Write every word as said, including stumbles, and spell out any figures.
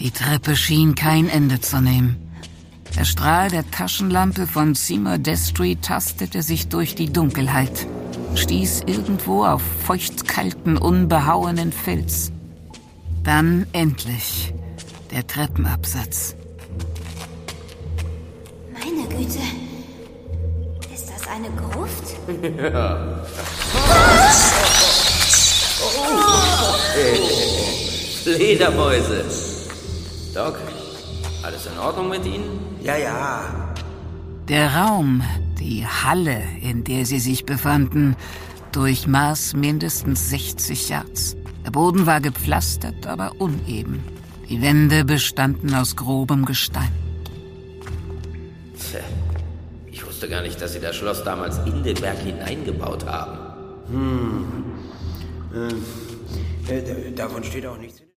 Die Treppe schien kein Ende zu nehmen. Der Strahl der Taschenlampe von Seymour Destry tastete sich durch die Dunkelheit, stieß irgendwo auf feuchtkalten, unbehauenen Fels. Dann endlich der Treppenabsatz. Meine Güte. Ist das eine Gruft? Ja. Fledermäuse. Doc, alles in Ordnung mit Ihnen? Ja, ja. Der Raum, die Halle, in der sie sich befanden, durchmaß mindestens sechzig Yards. Der Boden war gepflastert, aber uneben. Die Wände bestanden aus grobem Gestein. Tja, ich wusste gar nicht, dass Sie das Schloss damals in den Berg hineingebaut haben. Hm. Äh, äh, davon steht auch nichts.